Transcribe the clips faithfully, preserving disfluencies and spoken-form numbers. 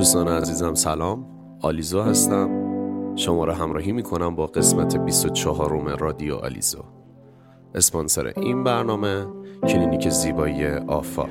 دوستان عزیزم سلام، آلیزو هستم. شما را همراهی میکنم با قسمت بیست و چهارم رادیو آلیزو. اسپانسر این برنامه کلینیک زیبایی آفا.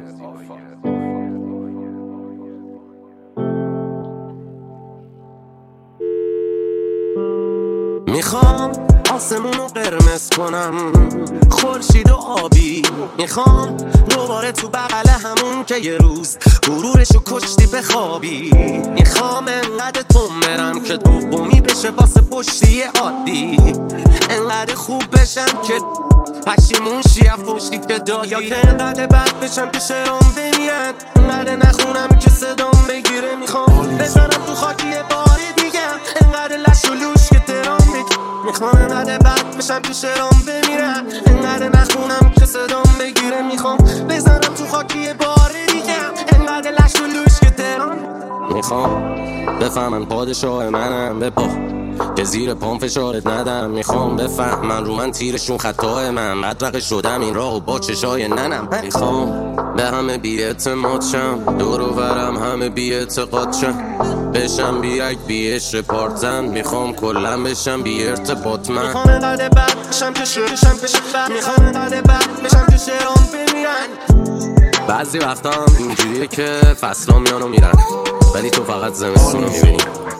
میخوام آسمونو قرمز کنم، خورشید و آبی. میخوام دوباره تو بغل همون که یه روز غرورشو کشتی بخوابی. میخوام انقدر تون برم که دومی بشه واسه پشتی عادی، انقدر خوب بشم که پشیمون شیف پشتی که دادی، یا که انقدر بد بشم که شرام بمیرن، انقدر نخونم که صدام بگیره. میخوام بزنم تو خاکی بار دیگه، انقدر لش و لوش که ترام بگیر. میخوام انقدر بد بشم که شرام بمیرن، انقدر نخونم که صدام بگیره. میخوام بزنم تو خاکی بار دیگه، انقدر لش و لوش که ترام. میخوام بفهمن پادشاه منم بپا که زیر پام فشارت ندم. میخوام بفهمن رو من تیرشون خطای من، بدرقه شدم این راهو با چشای ننم. میخوام به همه بی اعتماد شم، دور و برم همه بی اعتقاد شم، بشم بیرک بی عشق پارتن. میخوام کلم بشم بی ارتباط من. میخوام انقدر بد بشم که شرشم بشه بد، میخوام انقدر بد بشم که شرام بمیرن. بعضی وقتا هم اینجوریه که فصلا میان و میرن، ولی تو فقط زمستونو میبینی.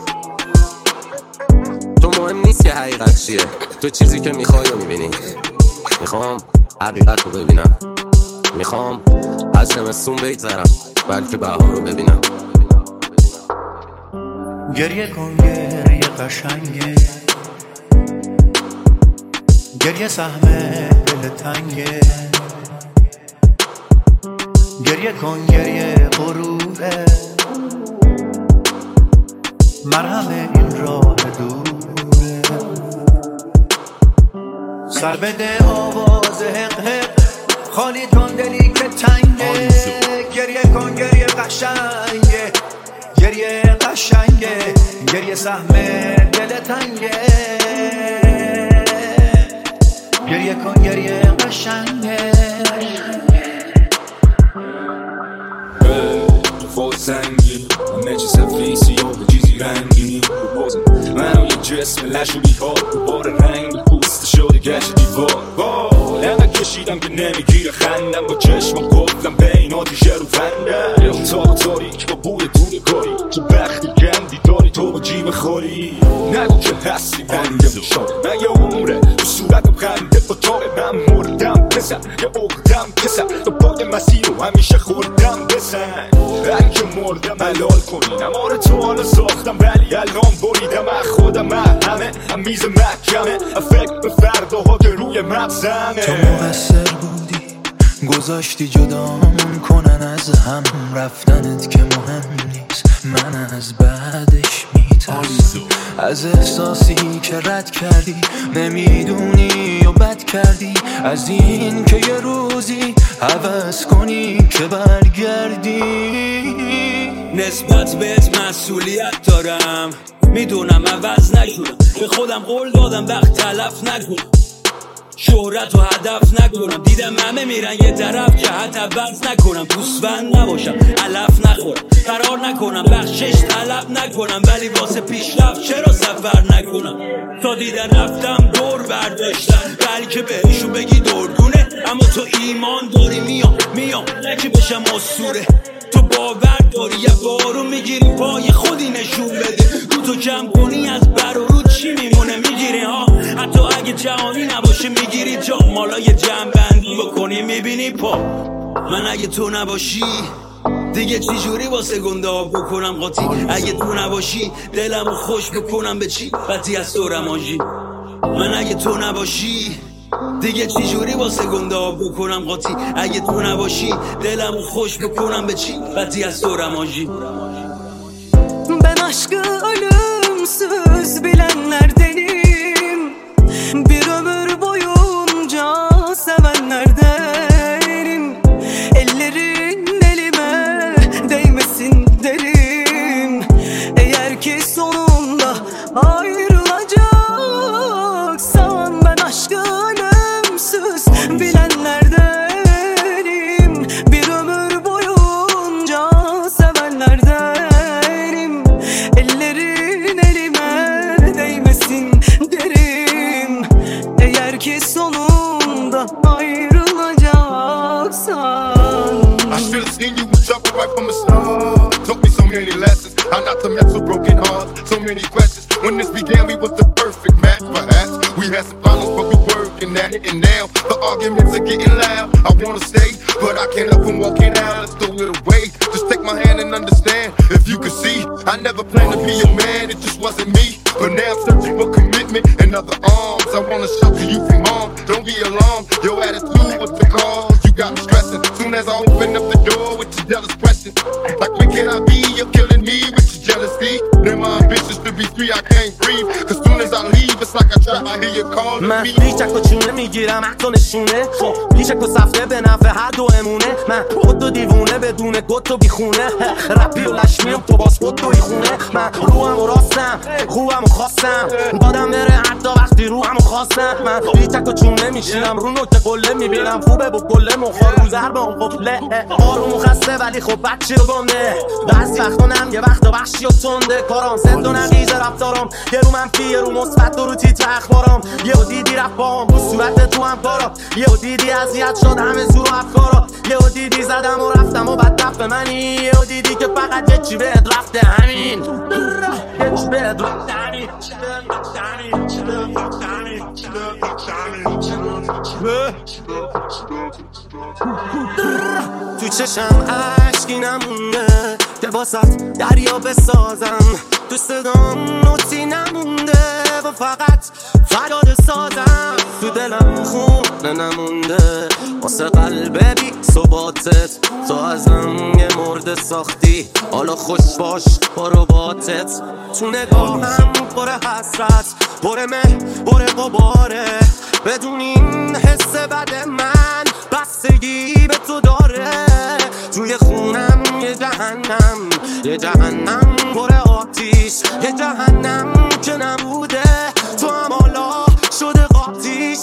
تو مهم نیست که حقیقت چیه، تو چیزی که میخوای رو میبینی. میخوام حقیقت رو ببینم، میخوام از زمستون بگذرم بلکه بهار رو ببینم. گریه کن گریه قشنگه، گریه سهمه دل تنگه. گریه کن گریه غروره، مرهم این راه دوره. سر بده آواز حق حق، خالی کن دلی که تنگه. گریه کن گریه قشنگه، گریه قشنگه، گریه سهمه دل تنگه. گریه کن گریه قشنگه. فوق سنگی همه چی سفیسی و به چیزی رنگی بازم منو یه جسم لش و بیهار بار رنگ پوست شده گشت دیوار. لنگه کشیدم که نمیگیره خندم، با چشمم گفتم بین آتیش رو فندم. اتاق تاریک با بوی دونه کاری، تو بختی گندی داری تو با جیب خوری. نگو که هستی بنده میشم، من یه عمره تو صورتم خنده با تاق من مردم پسر، یه اقدم پسر تو باد مسیر رو همیشه خوردم بسن. اگه مردم حلال کنی نمار تو حالا ساختم، ولی الان بریدم از خودم. همه هم میز محکمه، فکر به فرداها که روی مغزمه. تو مقصر بودی گذاشتی جدامون کنن از هم، رفتنت که مهم نیست من از بعدش میترسم. از احساسی که رد کردی نمیدونی و بد کردی، از این که یه روزی عوض کنی که برگردی. نسبت بهت مسئولیت دارم، میدونم عوض نکنم، به خودم قول دادم وقت تلف نکنم، شهرت و هدف نکنم. دیدم همه میرن یه طرف جهت عوض نکنم، پوسوند نباشم علف نخورم، قرار نکنم بخشش طلب نکنم، ولی واسه پیشرفت چرا سفر نکنم. تا دیدن رفتم دور برداشتن، بلکه بهشون بگی دردونه، اما تو ایمان داری میام میام نه که بشم اسطوره. تو باور داری یه بارو میگیری پای خودی نشون بده، رو تو جمع کنی از بر و رو چی میمونه میگیری ها. حتی اگه جهانی نباشه میگیری جا، مالا یه جمع بندی بکنی میبینی پا. من اگه تو نباشی دیگه چی جوری واسه گنده ها بکنم قاطی، اگه تو نباشی دلمو خوش بکنم به چی بدی از تو رماجی. من اگه تو نباشی دیگه چی جوری واسه گنده ها بکنم قاطی، اگه تو نباشی دلمو خوش بکنم به چی بدی az رماجی. Ben aşkı ölümsüz bilenlerdenim, bir ömür boyunca sevenlerdenim. Ellerin elime değmesin derim, eğer ki sonunda ayrılacaksan. Ben aşkı ölümsüz bilenlerdenim, bir ömür boyunca sevenlerdenim. right from the start. Taught me so many lessons, how not to mess with broken hearts. So many questions. When this began, we was the perfect match, perhaps. We had some problems, but we working at it. And now the arguments are getting loud. I wanna stay, but I can't help from walking out. Let's throw it away. Just take my hand and understand. If you could see, I never planned to be a man. It just wasn't me. But now I'm searching for commitment and other arms. I wanna shelter you from harm. Don't be alarmed. Your attitude was the cause. You got me stressing. Soon as I open up the door with your jealous questions, like when can I be? You're killing me with your jealousy. Then my ambitions to be free, I can't breathe. Cause soon as I leave, it's like I trap. I hear you calling من me. بیچک و چونه میگیرم حتی نشونه. خب بیچک و سفته به نفع هر دو امونه. من خود و دیوونه بدون گت و بیخونه. رپی و لشمیم تو باز خود دوی خونه. من روحم و راستم خوبم و خواستم دادم بره حتی وقتی روحم و خواستم. من بیچک و چونه میشینم رو نوک قله میبینم خوبه با کله مخار روزر به اون قبله. آروم و خسته ولی خب بچی رو گنده. بعضی وقتا نم یه وقتا وحشی و تنده. کارام زد و نقیزه رفتارم. یه رو منفی یه رو مثبت و رو تیتر اخبارم. یه و دیدی رفت باهم رو صورت تو هم کارا. یه و دیدی اذیت شد همه زور و افکارا. یه و دیدی زدم و رفتم و بد رفت به منی. یه و دیدی که فقط یه چی بهت رفته همین. یه چی بهت رفته همین. تو چشم عشقی نمونده که واسط دریا بسازم. تو صدام نوتی نمونده و فقط فریاد سازم. تو دلم خونه نمونده واسه قلب بی ثباتت. تو ازم یه مرد ساختی حالا خوش باش با رباطت. تو نگاهم پر حسرت پر مه پر قباره. بدون این حس بد من بستگی به تو داره. توی خونم یه جهنم یه جهنم پر آتیش. یه جهنم که نبوده تو هم حالا شده قاتیش.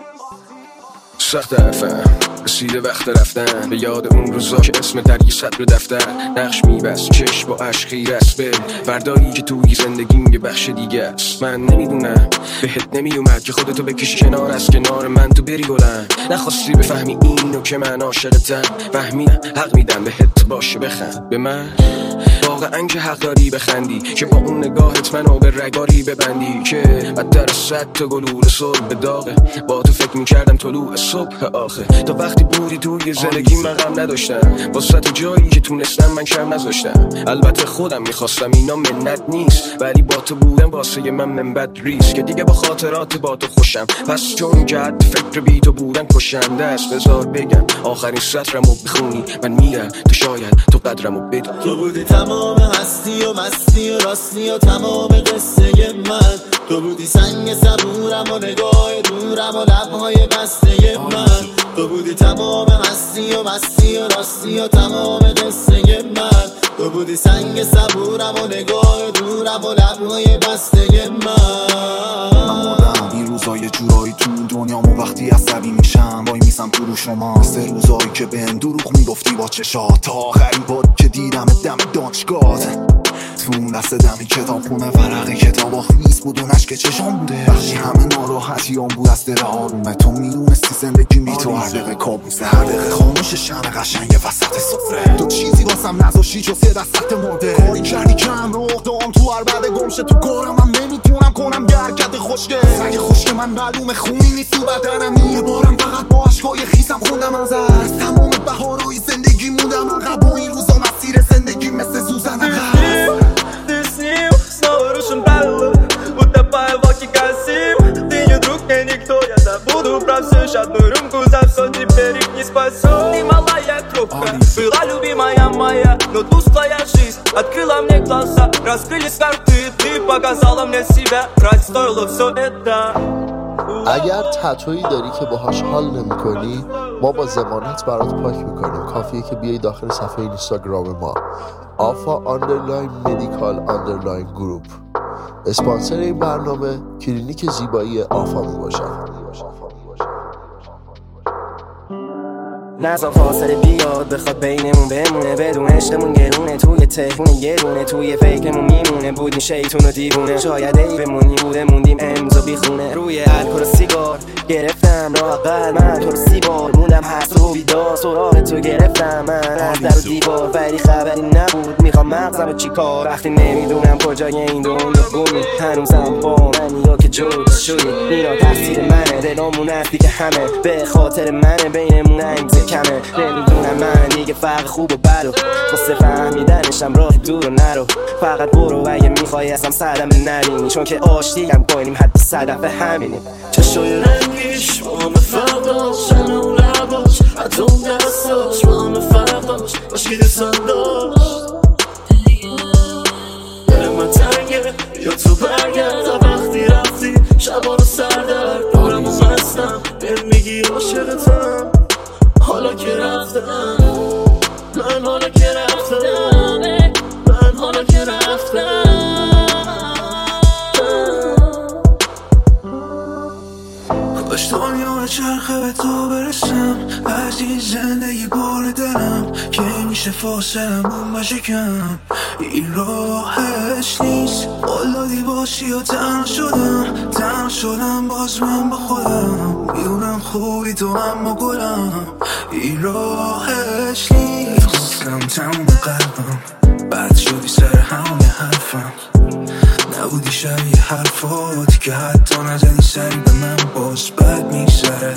سخت حرفم رسیده وقت رفتن به یاد اون روزا که اسم در یه سطر دفتر نقش میبست. چشم با عشق خیره است به فردایی که توی زندگیم یه بخش دیگه است. من نمیدونم بهت نمیومد که خودتو بکشی کنار از کنار من تو بری بلند. نخواستی بفهمی اینو که من عاشقتم. فهمیدم حق میدم بهت باشه بخند به من. واقعا که حق داری بخندی که با اون نگاهت منو به رگاری ببندی. که بدتر از صد تا گلوله صبح به داغه. با تو فکر میکردم طلوع صبح آخه. تا وقتی بودی توی زندگی من غم نداشتم. واسه تو جایی که تونستم من کم نذاشتم. البته خودم میخواستم اینا منت نیست ولی با تو بودم واسه من منبت ریست. که دیگه با خاطرات با تو خوشم پس چون جد فکر بی تو بودن کشنده است. بذار بگم آخرین سطرمو بخونی من میرم تو شاید تو قدرمو بدونی. تو بودی تمام هستی و مستی و راستی و تمام قصه من. تو بودی سنگ صبورم و نگاه دورم و لبهای بسته من. تو بودی تمام هستی و مستی و راستی و تمام قصه من. تو بودی سنگ صبورم و نگاه دورم و لبهای بسته من. من این روزای جورایی تو دنیامو وقتی عصبی میشم وای میسم تو رو شما. سه روزایی که بهم دروغ میگفتی با چشات. تا آخرین بار که دیدم دم دانشگاه تو اون دست دمی کتاب خونه ورقی کتاب آخیز بود اونش که چشام بوده. بخشی همه ناراحتیام بود از دل آرومه. تو میدونستی زندگی بی تو هر دقیقه کابوسه. هر دقیقه خاموش شمع قشنگ وسط سفره. تو چیزی واسم نذاشتی جز یه دستت مرده. کاری کردی کم رو اقدام تو هر بعد گمشه. تو کارم هم نمیتونم کنم یه حرکت خوشگه. سگ خوشگه من معلومه خونی نیست تو بدنم. یه بارم فقط با عشقای خیسم خوندم از از تمام بهارهای زندگی موندم عقب. و این روزا مسیر زندگی مثل زوزن عقب. Снова правила, утопая в оке косим. Ты не друг, мне никто, я забуду про все. Одну рюмку за все, теперь их не спасу. Ты малая трубка, была любимая моя, но тусклая жизнь открыла мне глаза. Раскрылись карты, ты показала мне себя. Ради стоило все это. اگر تتویی داری که باهاش حال نمی کنی ما با ضمانت برات پاک میکنیم. کافیه که بیای داخل صفحه اینستاگرام ما آفا آندرلاین مدیکال آندرلاین گروپ. اسپانسر این برنامه کلینیک زیبایی آفا می باشد. نزا فاصله بیاد بخواد بینمون بمونه. بدون عشقمون گرونه توی تهمون یه رونه. توی فکرمون میمونه بودیم شیطون و دیوونه. شاید ای بمونی بوده موندیم امضا بیخونه. روی الکل و سیگار گرفتم راه قلب من تو رو سی بار موندم هست رو بیدار. سراغ تو گرفتم من از در و دیوار ولی خبری نبود میخوام مغزم رو چی کار وقتی نمیدونم کجای این دنیا گمی هنوزم با منی یا که جدا شدی اینا تقصیر منه دلامون افتی که همه به خاطر منه بینمون امزه کمه نمیدونم من دیگه فرق خوب و بد و واسه فهمیدنشم راه دور و نرو فقط برو اگه میخوای ازم صدمه نبینی چون که آشتی هم کنیم حتی صدفه همینیم چشای رنگیش با همه فرق داشت شنه و لباش حتی اون دستاش با همه فرق داشت باشکی دوستان داشت دل من تنگه یا تو برگرد تا وقتی رفتی شبا رو سردر دورم و مستم بهم میگی عاشقتم حالا که رفتم من حالا که رفتم من حالا که رفتم کاش دنیا به چرخه به تو برسم از این زندگی بار دلم که میشه فاصلم اون باشه کم این راهش نیست قلادی باشی و تنها شدم تنها شدم باز من با خودم میدونم خوبی تو اما گلم این راهش نیست گفتم تموم قلبم بعد شدی سر همون حرفم نبودی شبیه حرفات که حتی نزدی سری به من باز بد میگذره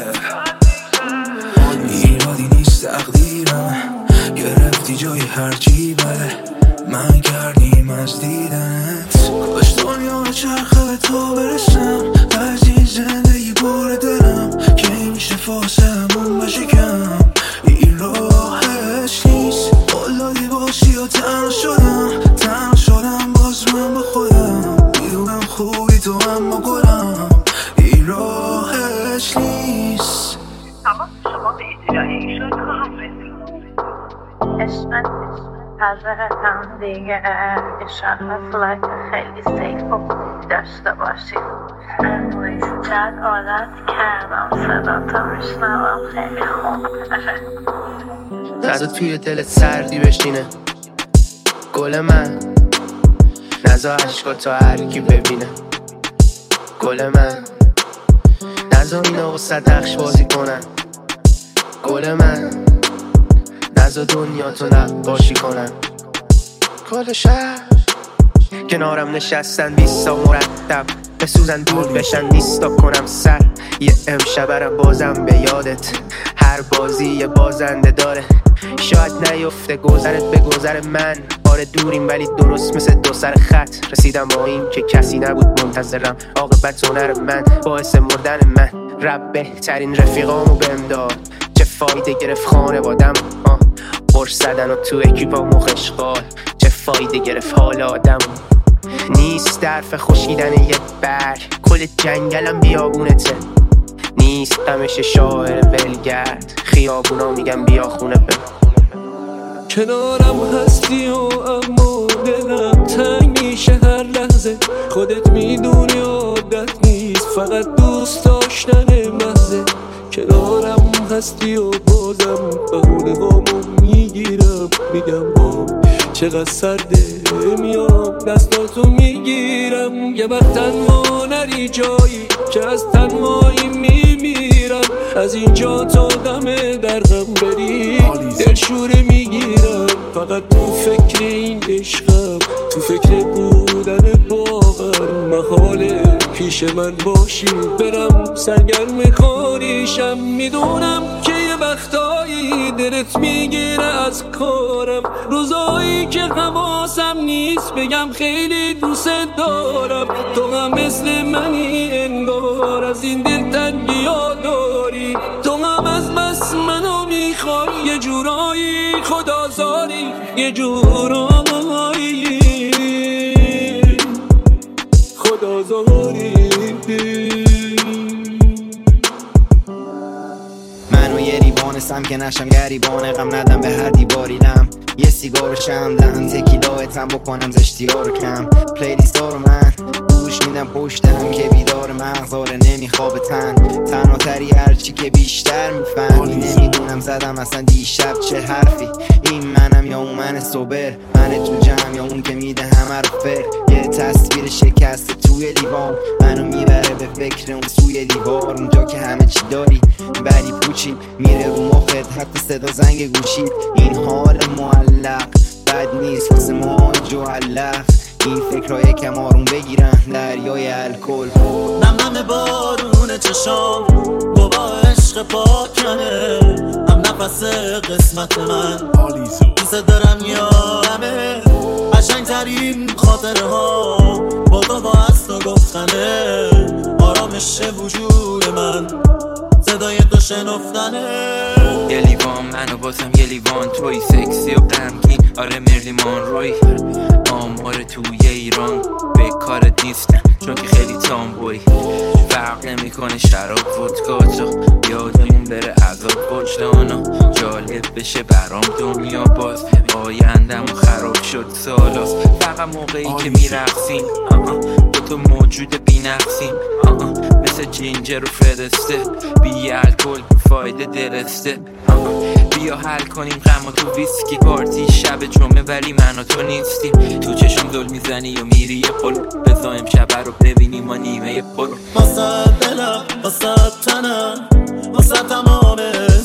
ایرادی نیست تقدیرم گرفتی جای هرچی بله من کردیم از دیدنت کاش دنیا به چرخه به تو برسم از این زندگی بار دلم که میشه فاصلم اون باشه کم این راهش نیست قلادی باشی و تنها شدم تنها شدم باز من با خودم میدونم خوبی تو اما گلم این راهش نیست اما شما به اطلاع ایشون خواهم رسید عشقت حضرتم دیگه ایشان فلایت خیلی سیف و داشته باشید امروز جد عادت کردم صدا تا میشنوم خیلی خوب نزا توی دلت سردی بشینه گل من نزا عشقا تا هرکی ببینه گل من نزا اینا و صدقش بازی کنن گل من نزا دنیا تو نقاشی کنن کل شهر کنارم نشستن بیستا مرتب بسوزن دور بشن نیستا کنم سر یه امشبرم بازم به یادت هر بازی یه بازنده داره شاید نیفته گذرت به گذر من آره دوریم ولی درست مثل دو سر خط رسیدم با این که کسی نبود منتظرم عاقبت هنر من باعث مردن من رب بهترین رفیقامو بهم داد چه فایده گرفت خانوادم قرص زدن و تو اکیپا مخشغال چه فایده گرفت حال آدم نیست درف خوشیدن یه برگ کل جنگلم بیابونته نیست قمش شاعر ولگرد خیابونا میگم بیا خونه بم کنارم هستی و اما دلم تنگ میشه هر لحظه خودت میدونی عادت نیست فقط دوست داشتن محضه کنارم هستی و بازم بهونه هامو میگیرم میگم با چقدر سرده میام دستاتو میگیرم یه وقت تنها نری جایی که از تنهایی میمیرم از اینجا تا دم در غم بری دلشوره میگیرم فقط تو فکر این عشقم تو فکر بودن باور محاله پیش من باشی برم سرگرم کاریشم میدونم که یه وقتایی دلت میگیره از کارم روزایی که حواسم نیست بگم خیلی دوست دارم تو هم مثل منی انگار از این دل تنگیا داری تو هم از بس منو میخوای یه جورایی خدازاری یه جورایی خدازاری منو یه ریوانستم که نشم گریبان غم ندم به هر دیواریدم یه سیگار شم دهن تکیلایتم بکنم زشتی ها رو کم پلیلیست ها رو من گوش گوش میدم پشت هم که بیدار مغزاره نمیخواب تن تنها تری هرچی که بیشتر میفهمی نمیدونم زدم اصلا دیشب چه حرفی این منم یا اون من صبر من تو جمع یا اون که میده همه رو فر یه تصویر شکسته توی لیوان منو میبره به فکر اون سوی دیوار اونجا که همه چی داری ولی پوچی میره رو مخت حتی صدا زنگ گوشی این حال معلق بد نیست واسه ما جوالف این فکرهای کم آروم بگیرن دریای الکل نم نم بارون چشام بابا عشق پاکنه هم نفس قسمت من دوست دارم یارمه قشنگ ترین خاطره ها با تو با از تو گفتنه آرامش وجود من صدای تو شنفتنه یه لیوان منو باسم یه لیوان توی سکسی و غمگین آره مرلی مانروی آمار توی ایران به کارت نیستم چون که خیلی تامبوی فرق نمی کنه شراب ودکا تو یادمون بره عذاب وجدانا جالب بشه برام دنیا باز آیندم خراب شد سالاست فقط موقعی که میرقصیم با تو موجود بی نقصیم مثل جینجر و فرسته بی الکل فایده درسته بیا حل کنیم غم و تو ویسکی پارتی شب جمعه ولی من و تو نیستیم تو چشم دل میزنی و میری یه قلو بزایم شب رو ببینیم ما نیمه پرو واسه دلم واسه تنم واسه تمام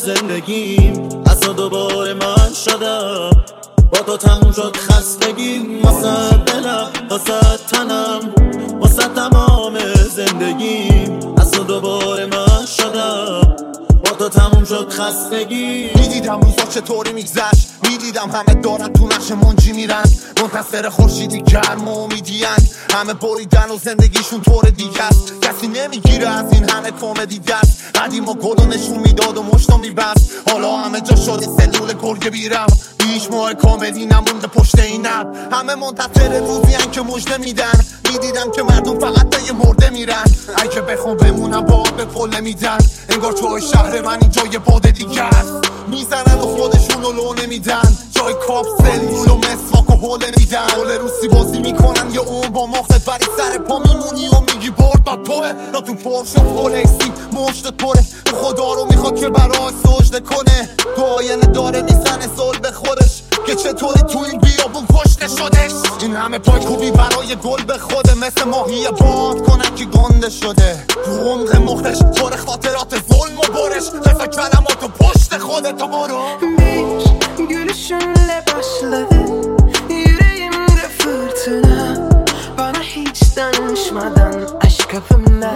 زندگیم از تو دوباره من شدم با تو تموم شد خستگیم واسه دلم واسه تنم واسه تمام زندگیم از تو دوباره من شدم با تو تموم شد خستگی میدیدم روزا چطوری میگذشت میدیدم همه دارن تو نقش منجی میرن منتصر خورشیدی گرم و امیدیان همه بریدن و زندگیشون طور دیگه است کسی نمیگیره از این همه کمدی دست قدیم و گل و نشون میداد و مشتم میبست حالا همه جا شده سلول گرگه بیرم بیش ماه کاملی نمونده پشت این اب همه منتظر روزی هن که مژده میدن میدیدم که مردم فقط به یه مرده میرن اگه بخوام بمونم با به پله میدن انگار توی شهر من اینجا یه باد دیگه است میزنن و خودشونو لو نمیدن جای کاپسل گول و مسواک و حوله میدن حول روسی بازی میکنن یه اون با مختت ولی سر پا میمونی و میگی برد با توه یا تو پرش و پولکسی مشت پره خدا رو میخواد که برای سجده کنه تو آینه داره میزنه سال به خودش که چطوری تو این بیابون کشته شدش این همه پای کوبی برای گل به خوده مثل ماهی باد کنن که گنده شده تو عمق مختش پر خاطرات ظلم و برش قصه کلمات و پشت خودت تو برو Bir gülüşünle başladı yüreğimde fırtına bana hiç danışmadan aşk kapımda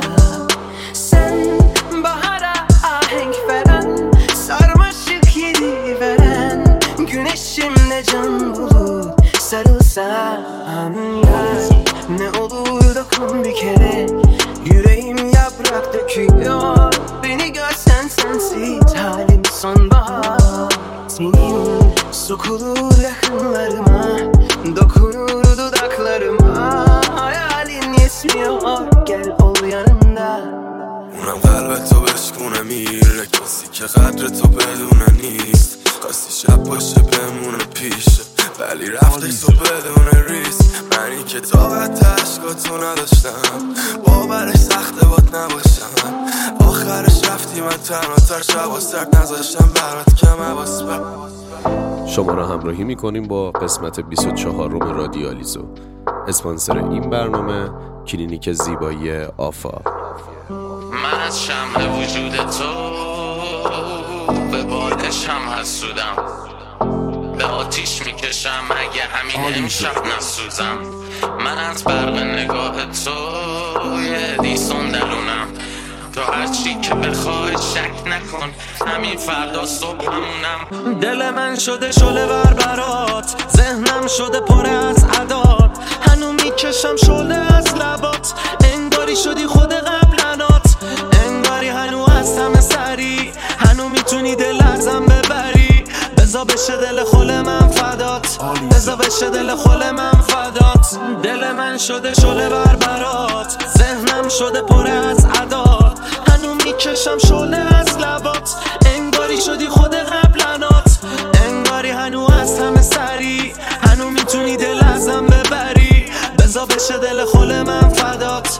sen bahara ahenk veren sarmaşık yedi veren güneşimle can bulup sarılsan ya ne olur dokun bir kere yüreğim yaprak döküyor beni görsen sensiz halim sonbahar senin sokulur yakınlarıma dokunur dudaklarıma hayalin yetmiyor gel ol yanımda اونم قلبت تو بشکونه میره کسی که قدر تو بدونه نیست قصی شب باشه بمونه پیشه ولی رفتش تو بدون ریس منی که طاقت عشقاتو نداشتم باورش سخته باد نباشم آخرش رفتی من تنها تر شب و سرد نذاشتم برات کم عباس بر شما را همراهی میکنیم با قسمت بیست و چهارم رادیو آلیزو. اسپانسر این برنامه کلینیک زیبایی آفا. من از شمع وجود تو به بادش هم حسودم به آتیش میکشم اگه همین امشب نسوزم من از برق نگاه تو یه دیسون درونم تو هرچی که بخوای شک نکن همین فردا صبح همونم دل من شده شعله ور برات ذهنم شده پر از عداد هنو میکشم شعله از لبات انگاری شدی خود قبلنات انگاری هنو از همه سری هنو میتونی دل ازم ببری بزا بشه دل خل من فدات بزا بشه دل خل من فدات دل من شده شعله ور برات ذهنم شده پر از عداد هنو میکشم شعله از لبات انگاری شدی خود قبلنات انگاری هنو از همه سری هنو میتونی دل ازم ببری بزا بشه دل خل من فدات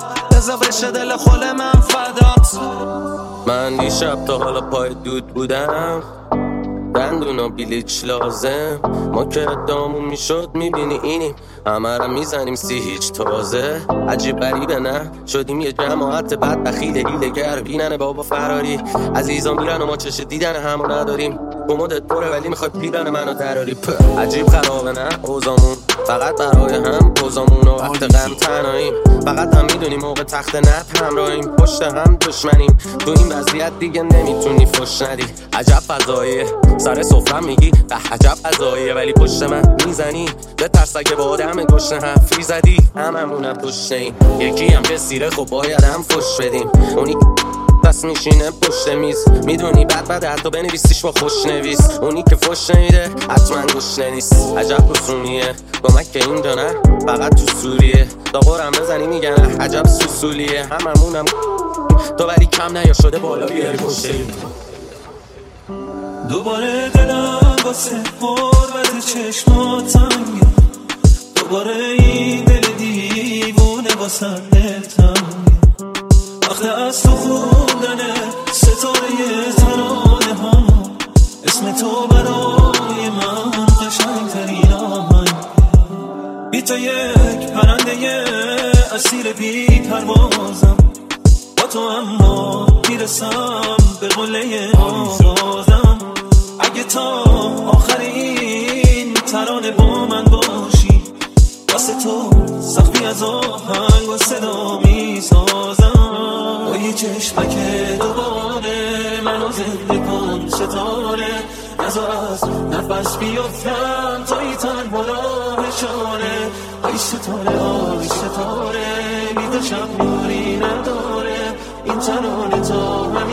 باشه دل خل من فدات. من دیشب تا حالا پای دود بودم، دندون و بلیچ لازم. ما که ادامون میشد میبینی اینیم، همه را میزنیم سی هیچ تازه. عجیب غریبه نه شدیم یه جماعت بد بخیل هیلگر، بینن بابا فراری عزیزا میرن و ما چش دیدن همو نداریم. کمدت پره ولی میخوای پیرن منو دراری. عجیب خرابه نه اوزامون، فقط برای هم پوزامون و وقت غم تنهاییم. فقط هم میدونیم موقع تخت نت همراهیم، پشت هم دشمنیم. تو این وضعیت دیگه نمیتونی فش ندی. عجب فضاییه سر سفرم میگی به عجب فضاییه، ولی پشت من میزنی به ترس اگه با آدم گشنه حرفی زدی. هممونم گشنه ایم، یکی هم رسیره خب باید هم فش بدیم. اونی دست میشینه پشت میز، میدونی بد بد حتی بنویسیش با خوش نویس. اونی که فش نمیده حتما گشنه نیست. عجب رسومیه گمک که اینجا نه فقط تو سوریه. داغورم بزنی میگن عجب سوسولیه. هممونم تو ولی کم نیا شده بالا بیاری پشت. دوباره دلم واسه قربت چشمات تنگه، دوباره این دل دیوونه واسه دل تنگه. وقت از تو خوندنه ستاره ترانه ها، اسم تو برای من قشنگ ترین آهنگ. بی تو یک پرنده اسیر بی پروازم، با تو اما میرسم به قله آوازم. اگه تا آخرین ترانه با من باشی، واسه تو سختی از آهنگ و صدا میسازم. با یه چشمک دوباره منو زنده کن ستاره، نذار از نفس بیفتم توی تنها راهشانه. ای ستاره آی ستاره، بیدشم نوری نداره این ترانه تا